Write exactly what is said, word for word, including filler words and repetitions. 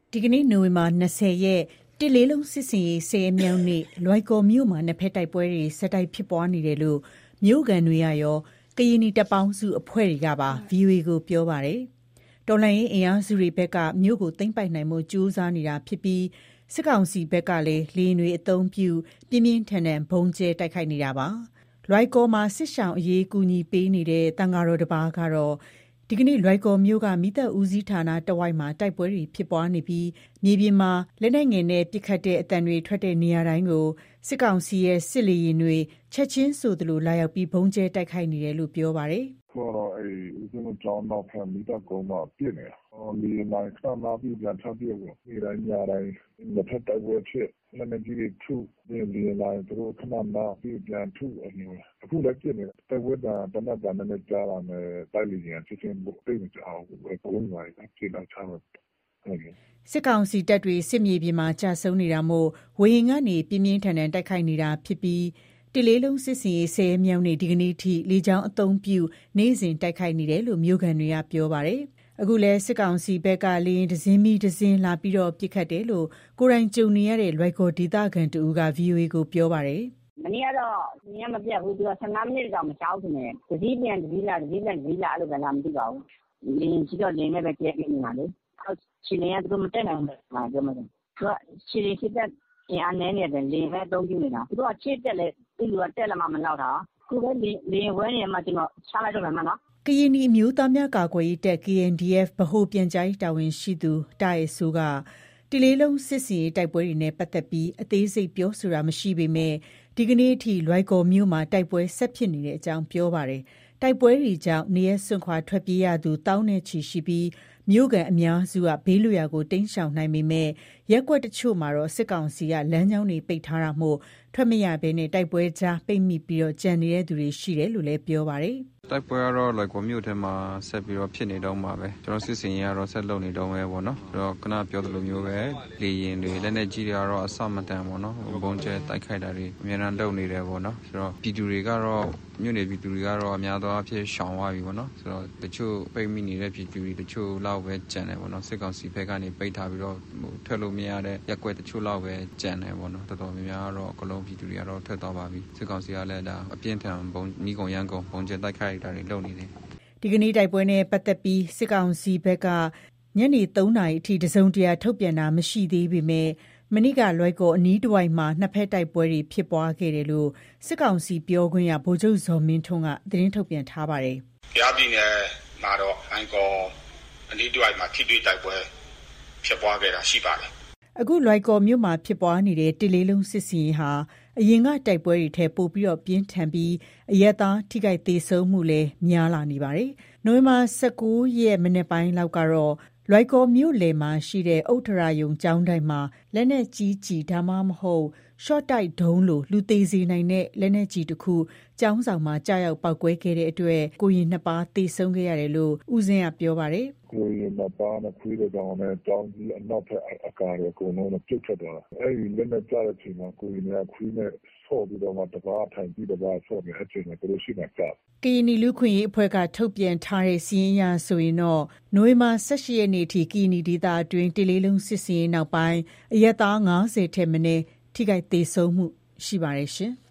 ဒီကနေ့နိုဝင်ဘာ၂၀ရက်တစ်လေးလုံးစစ်စင်ရေးဆယ်ရက်မြောက်နေ့လွိုင်ကော်မြို့မှာနှစ်ဖက်တိုက်ပွဲတွေဆက်တိုက်ဖြစ်ပွားနေတယ်လို့မြို့ကန်တွေကရောကရင်နီတပ်ပေါင်းစုအဖွဲ့တွေကပါ ဗီအိုအေ ကိုပြောပါတယ်။တော်လှန်ရေးအင်အားစုတွေဘက်ကမြို့ကိုသိမ်းပိုက်နိုင်မှုကြိုးစားနေတာဖြစ်ပြီးစစ်ကောင်စီဘက်ကလည်းလေရင်တွေအုံပြုပြင်းပြင်းထန်ထန်ဘုံကျဲတိုက်ခိုက်နေတာပါ။လွိုင်ကော်မှာစစ်ရှောင်အရေးကူညီပေးနေတဲ့တန်ဃာတော်တစ်ပါးကတော့ဒီကနေ့လွိုင်ကော်မြို့ကမိသက်ဦးစီးဌာနတဝိုက်မှာတိုက်ပွဲတွေဖြစ်ပွားနေပြီးမြေပြင်မှာလက်နက်ငယ်နဲ့ပစ်ခတ်တဲ့အတန်တွေထွက်တဲ့နေရာတိုင်းကိုစစ်ကောင်စီရဲ့စစ်လေရင်တွေချက်ချင်းဆိုသလိုလာရောက်ပြီးဘုံကျဲတိုက်ခိုက်နေတယ်လို့ပြောပါတယ်။ခေါ်တော့အဲဦးဇင်းတို့ကျောင်းတော့ဖန်မိသက်ကုန်းတော့ပြည့်နေတာ။အော်ဒီနိုင်ခဏလာပြီးပြန်ထပ်ပြည့်ကိုဒီတိုင်းညတိုင်းတစ်ဖက်တိုက်ပွဲဖြစ်လက်နက်ကြီးတွေထုဒီဒီလိုက်သူတို့ခဏလာပြီးပြန်ထုအမျိုးအခုလည်းပြည့်နေတိုက်ပွဲတာတနက်တာနဲ့ကြားလာမယ်တိုက်လျင်ချင်းချင်းတိတ်မကြောက်ဘူးဘယ်ကုန်းလိုက်ပြည့်တော့ချမ်းစစ်ကောင်စီတပ်တွေစစ်မြေပြင်မှာကြာဆုံးနေတာမို့ဝေဟင်ကနေပြင်းပြင်းထန်ထန်တိုက်ခိုက်နေတာဖြစ်ပြီးတစ်လေးလုံးစစ်စင်ရေးဆယ်မြောက်နေ့ဒီကနေ့ထိလေကြောင်းအုံပြုနေ့စဉ်တိုက်ခိုက်နေတယ်လို့မြို့ကန်တွေကပြောပါတယ်။အခုလဲစစ်ကောင်စီဘက်ကလေရင်ဒဇင်းမီဒဇင်းလာပြီးတော့ပြစ်ခတ်တယ်လို့ကိုယ်တိုင်ကြုံနေရတဲ့လွိုက်ကော်ဒေသခံတူက ဗီအိုအေ ကိုပြောပါတယ်။မနေ့ကတော့ညမပြတ်ဘူးသူကဆယ်မိနစ်တောင်မကြောက်ဘူးနဲ့ဒဇီးပြန်ဒဇီးလာဒဇီးပြန်ဒဇီးလာအဲ့လိုပဲလာမသိပါဘူး။လေရင်ကြီးတော့လေနဲ့ပဲကျဲပြနေတာလေ။ချီလင်းကသူမတက်နိုင်ဘူး။ဟာပြောမှတယ်။သူကချီလင်းစစ်တပ်အင်အားနည်းနေတယ်လေပဲအသုံးပြုနေတာ။သူကချစ်တက်လေသူကတက်လာမှမလောက်တာ။ခုပဲလေလေဝဲနေမှကျွန်တော်ချလိုက်တော့မှနော်။ကရင်နီအမျိုးသားများကာကွယ်ရေးတပ် K N D F ဗဟိုပြန်ကြားရေးတာဝန်ရှိသူတာရဲဆိုးကတစ်လေးလုံးစစ်စီရေးတိုက်ပွဲတွေနဲ့ပတ်သက်ပြီးအသေးစိတ်ပြောဆိုတာမရှိပေမဲ့ဒီကနေ့အထိလွိုက်ကော်မြို့မှာတိုက်ပွဲဆက်ဖြစ်နေတဲ့အကြောင်းပြောပါတယ်။တိုက်ပွဲတွေကြောင့်နေရစွန့်ခွာထွက်ပြေးရသူတောင်းနဲ့ချီရှိပြီးမြို့ကန်အများစုကဘေးလွရာကိုတင်းရှောင်နိုင်ပေမဲ့ရက်ကွက်တချို့မှာတော့စစ်ကောင်စီကလမ်းကြောင်းတွေပိတ်ထားတာမို့ထွက်မရဘဲနဲ့တိုက်ပွဲကြားပိတ်မိပြီးတော့ကြံနေတဲ့သူတွေရှိတယ်လို့လည်းပြောပါတယ်။တိုက်ပွဲကတော့လွိုင်ကော်မြို့ထဲမှာဆက်ပြီးတော့ဖြစ်နေတော့မှာပဲကျွန်တော်စစ်စင်ရေးကတော့ဆက်လုပ်နေတော့မယ်ပေါ့နော်။အဲ့တော့ခဏပြောသလိုမျိုးပဲလေရင်တွေလက်နက်ကြီးတွေကတော့အစမတန်ပေါ့နော်။ဘုံကျဲတိုက်ခိုက်တာတွေအများအားလုပ်နေတယ်ပေါ့နော်။ဆိုတော့ပြည်သူတွေကတော့မြို့နယ်ပြည်သူတွေကတော့အများသောအားဖြင့်ရှောင်သွားပြီပေါ့နော်။ဆိုတော့တချို့ပိတ်မိနေတဲ့ပြည်သူတွေတချို့လောက်ပဲကြံတယ်ပေါ့နော်။စစ်ကောင်စီဘက်ကနေပိတ်ထားပြီးတော့ဟိုထွက်လို့မရတဲ့ရက်ွက်တချို့လောက်ပဲကြံတယ်ပေါ့နော်။တော်တော်များများကတော့အကလုံးပြည်သူတွေကတော့ထွက်သွားပါပြီ။စစ်ကောင်စီကလည်းဒါအပြင်းထန်ဘုံနီးကုံရန်ကုန်ဘုံကျဲတိုက်ခိုက်တာတွေလုပ်နေတယ်ဒီကနေ့တိုက်ပွဲနဲ့ပတ်သက်ပြီးစစ်ကောင်စီဘက်ကညနေသုံးနာရီအထိတစုံတရာထုတ်ပြန်တာမရှိသေးပေမဲ့မနေ့ကလွိုက်ကော်အနီးတစ်ဝိုက်မှာနှစ်ဖက်တိုက်ပွဲတွေဖြစ်ပွားခဲ့တယ်လို့စစ်ကောင်စီပြောခွင့်ရဗိုလ်ချုပ်ဇော်မင်းထွန်းကသတင်းထုတ်ပြန်ထားပါတယ်။ကြားပြည်နယ်မှာတော့အန်ကောအနီးတစ်ဝိုက်မှာထိတွေ့တိုက်ပွဲဖြစ်ပွားခဲ့တာရှိပါတယ်။အခုလွိုက်ကော်မြို့မှာဖြစ်ပွားနေတဲ့တစ်လေးလုံးစစ်စင်ရေးဟာအရင်ကတိုက်ပွဲတွေထဲပို့ပြီးတော့ပြင်းထန်ပြီးအရက်သားထိခိုက်သေးဆုံးမှုလည်းများလာနေပါတယ်။နိုဝင်ဘာ၁၉ရက်မနေ့ပိုင်းလောက်ကတော့လွိုက်ကော်မြို့လယ်မှာရှိတဲ့ဥထရာယုံကျောင်းတိုင်းမှာလက်နက်ကြီးကြီးဒါမှမဟုတ်ရှော့တိုက်ဒုံးလိုလူသေးစေနိုင်တဲ့လက်နက်ကြီးတစ်ခုကျောင်းဆောင်မှာကြားရောက်ပောက်ကွဲခဲ့တဲ့အတွက်ကိုရင်နှစ်ပါးသေဆုံးခဲ့ရတယ်လို့ဦးစင်းကပြောပါတယ်။ကိုရင်နှစ်ပါးနဲ့ခွေးတဲ့ကောင်နဲ့ကျောင်းကြီးအနောက်ဘက်အကားရကိုလုံးနဲ့ပြုတ်ထွက်သွားတာ။အဲဒီလက်နက်ကြားတဲ့အချိန်မှာကိုရင်ကခွေးနဲ့ဆော့ပြီးတော့မှတပါးထိုင်ပြီးတပါးဆော့နေအချိန်မှာတို့ရှိမှကပ်ကရင်နီလူခွင့်ရေးအဖွဲ့ကထုတ်ပြန်ထားတဲ့စီးရင်ရဆိုရင်တော့နိုဝင်ဘာ၁၈ရက်နေ့ထိကရင်နီဒေသအတွင်းတစ်လေးလုံးစစ်စင်ရေးနောက်ပိုင်းအရက်သား၅၀ထက်မနည်းထိခိုက်သေဆုံးမှုရှိပါတယ်ရှင်။